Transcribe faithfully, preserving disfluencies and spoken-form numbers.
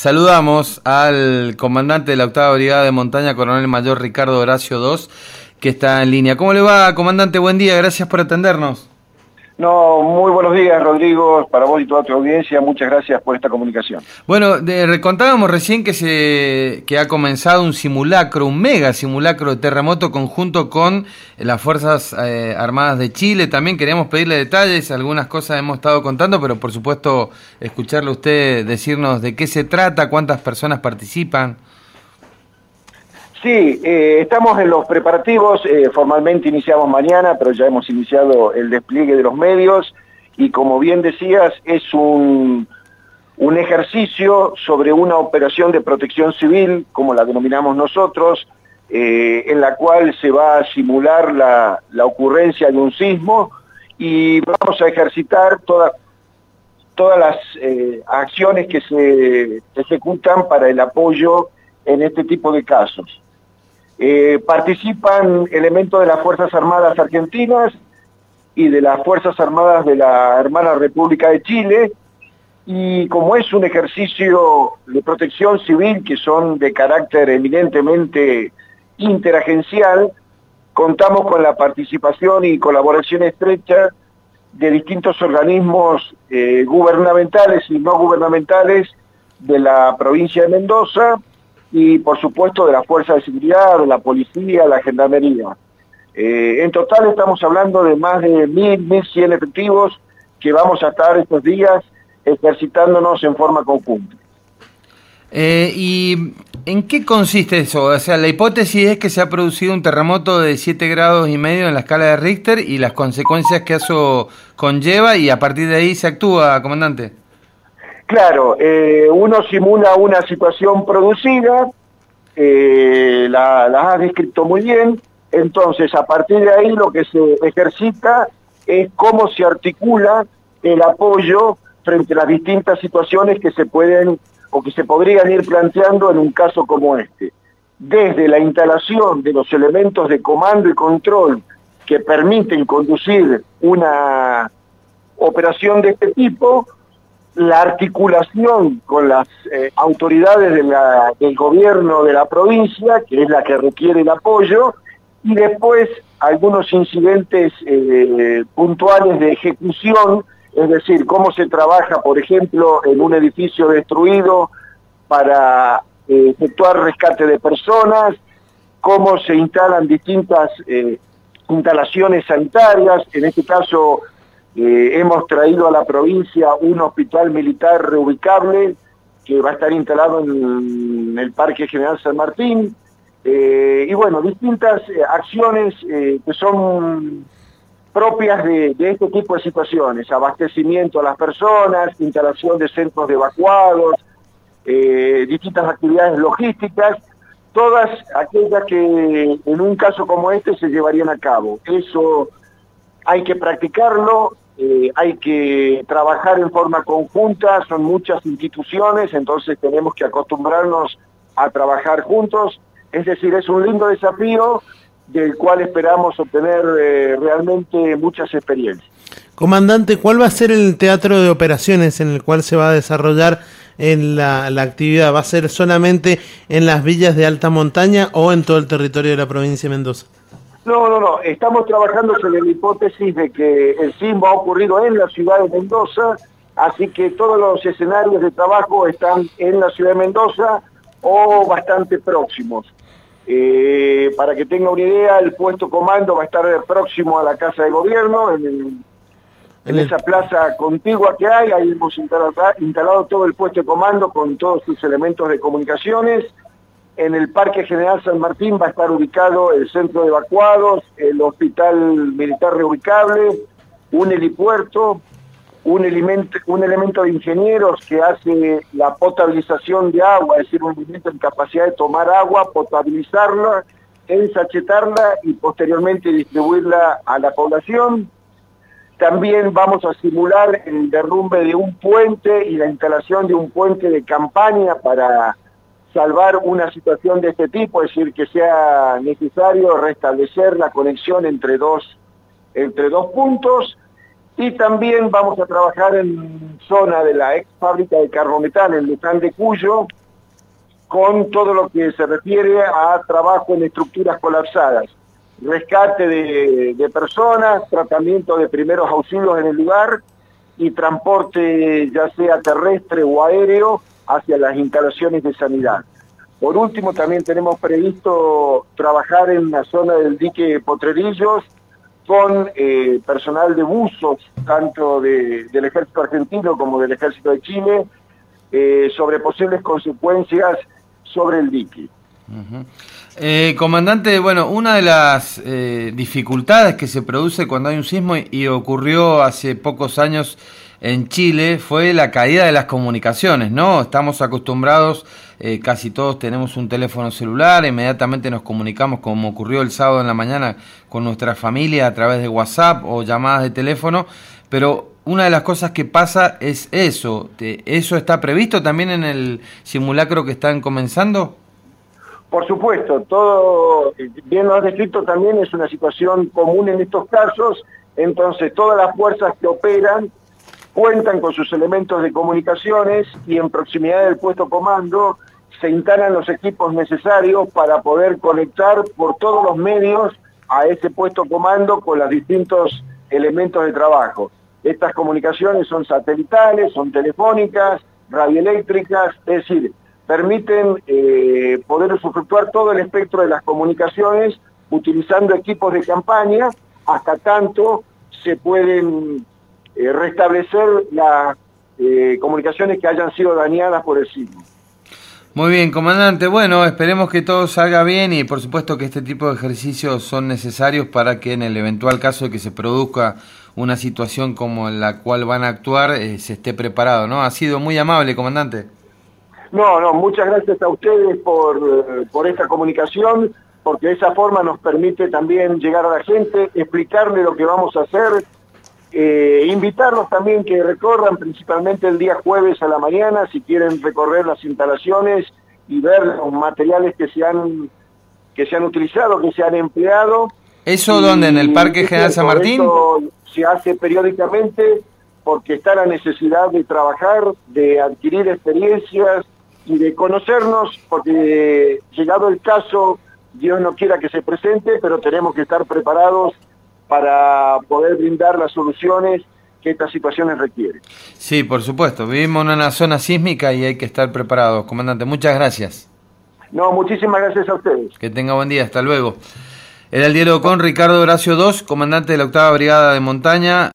Saludamos al comandante de la octava Brigada de Montaña, Coronel Mayor Ricardo Horacio dos, que está en línea. ¿Cómo le va, comandante? Buen día, gracias por atendernos. No, muy buenos días, Rodrigo, para vos y toda tu audiencia. Muchas gracias por esta comunicación. Bueno, de, contábamos recién que se que ha comenzado un simulacro, un mega simulacro de terremoto conjunto con las Fuerzas eh, Armadas de Chile. También queríamos pedirle detalles, algunas cosas hemos estado contando, pero por supuesto escucharle a usted decirnos de qué se trata, cuántas personas participan. Sí, eh, estamos en los preparativos, eh, formalmente iniciamos mañana, pero ya hemos iniciado el despliegue de los medios y como bien decías, es un, un ejercicio sobre una operación de protección civil, como la denominamos nosotros, eh, en la cual se va a simular la, la ocurrencia de un sismo y vamos a ejercitar toda, todas las eh, acciones que se ejecutan para el apoyo en este tipo de casos. Eh, participan elementos de las Fuerzas Armadas Argentinas y de las Fuerzas Armadas de la hermana República de Chile, y como es un ejercicio de protección civil que son de carácter eminentemente interagencial, contamos con la participación y colaboración estrecha de distintos organismos eh, gubernamentales y no gubernamentales de la provincia de Mendoza, y por supuesto de la Fuerza de Seguridad, de la Policía, la Gendarmería. Eh, en total estamos hablando de más de mil, mil cien efectivos que vamos a estar estos días ejercitándonos en forma conjunta. Eh, ¿Y en qué consiste eso? O sea, la hipótesis es que se ha producido un terremoto de siete grados y medio en la escala de Richter y las consecuencias que eso conlleva, y a partir de ahí se actúa, comandante. Claro, eh, uno simula una situación producida, eh, la, la has descrito muy bien, entonces a partir de ahí lo que se ejercita es cómo se articula el apoyo frente a las distintas situaciones que se pueden o que se podrían ir planteando en un caso como este. Desde la instalación de los elementos de comando y control que permiten conducir una operación de este tipo, la articulación con las eh, autoridades de la, del gobierno de la provincia, que es la que requiere el apoyo, y después algunos incidentes eh, puntuales de ejecución, es decir, cómo se trabaja, por ejemplo, en un edificio destruido para eh, efectuar rescate de personas, cómo se instalan distintas eh, instalaciones sanitarias, en este caso Eh, hemos traído a la provincia un hospital militar reubicable que va a estar instalado en el Parque General San Martín, eh, y bueno, distintas eh, acciones eh, que son propias de, de este tipo de situaciones: abastecimiento a las personas, instalación de centros de evacuados, eh, distintas actividades logísticas, todas aquellas que en un caso como este se llevarían a cabo. Eso hay que practicarlo. Eh, hay que trabajar en forma conjunta, son muchas instituciones, entonces tenemos que acostumbrarnos a trabajar juntos, es decir, es un lindo desafío del cual esperamos obtener eh, realmente muchas experiencias. Comandante, ¿cuál va a ser el teatro de operaciones en el cual se va a desarrollar en la, la actividad? ¿Va a ser solamente en las villas de alta montaña o en todo el territorio de la provincia de Mendoza? No, no, no, estamos trabajando sobre la hipótesis de que el sismo ha ocurrido en la ciudad de Mendoza, así que todos los escenarios de trabajo están en la ciudad de Mendoza o bastante próximos. Eh, para que tenga una idea, el puesto comando va a estar próximo a la Casa de Gobierno, en, el, en esa plaza contigua que hay. Ahí hemos instalado, instalado todo el puesto de comando con todos sus elementos de comunicaciones. En el Parque General San Martín va a estar ubicado el centro de evacuados, el hospital militar reubicable, un helipuerto, un elemento, un elemento de ingenieros que hace la potabilización de agua, es decir, un elemento en capacidad de tomar agua, potabilizarla, ensachetarla y posteriormente distribuirla a la población. También vamos a simular el derrumbe de un puente y la instalación de un puente de campaña para salvar una situación de este tipo, es decir, que sea necesario restablecer la conexión entre dos, entre dos puntos. Y también vamos a trabajar en zona de la ex fábrica de Carbometal en Luján de Cuyo, con todo lo que se refiere a trabajo en estructuras colapsadas, rescate de, de personas, tratamiento de primeros auxilios en el lugar y transporte ya sea terrestre o aéreo hacia las instalaciones de sanidad. Por último, también tenemos previsto trabajar en la zona del dique Potrerillos con eh, personal de buzos, tanto de, del Ejército Argentino como del Ejército de Chile, eh, sobre posibles consecuencias sobre el dique. Uh-huh. eh, comandante, bueno, una de las eh, dificultades que se produce cuando hay un sismo, y, y ocurrió hace pocos años en Chile, fue la caída de las comunicaciones, ¿no? Estamos acostumbrados, eh, casi todos tenemos un teléfono celular, inmediatamente nos comunicamos, como ocurrió el sábado en la mañana, con nuestra familia a través de WhatsApp o llamadas de teléfono, pero una de las cosas que pasa es eso. ¿Eso está previsto también en el simulacro que están comenzando? Por supuesto, todo, bien lo has descrito también, es una situación común en estos casos, entonces todas las fuerzas que operan cuentan con sus elementos de comunicaciones y en proximidad del puesto comando se instalan los equipos necesarios para poder conectar por todos los medios a ese puesto comando con los distintos elementos de trabajo. Estas comunicaciones son satelitales, son telefónicas, radioeléctricas, es decir, permiten eh, poder usufructuar todo el espectro de las comunicaciones utilizando equipos de campaña, hasta tanto se pueden eh, restablecer las eh, comunicaciones que hayan sido dañadas por el sismo. Muy bien, comandante. Bueno, esperemos que todo salga bien y por supuesto que este tipo de ejercicios son necesarios para que en el eventual caso de que se produzca una situación como en la cual van a actuar, eh, se esté preparado, ¿no? Ha sido muy amable, comandante. No, no, muchas gracias a ustedes por, por esta comunicación, porque de esa forma nos permite también llegar a la gente, explicarle lo que vamos a hacer, eh, invitarlos también que recorran principalmente el día jueves a la mañana, si quieren recorrer las instalaciones y ver los materiales que se han, que se han utilizado, que se han empleado. ¿Eso dónde? ¿En el Parque General San Martín? Esto se hace periódicamente porque está la necesidad de trabajar, de adquirir experiencias y de conocernos, porque llegado el caso, Dios no quiera que se presente, pero tenemos que estar preparados para poder brindar las soluciones que estas situaciones requieren. Sí, por supuesto, vivimos en una zona sísmica y hay que estar preparados. Comandante, muchas gracias. No, muchísimas gracias a ustedes. Que tenga buen día, hasta luego. Era el diálogo con Ricardo Horacio dos, comandante de la octava Brigada de Montaña.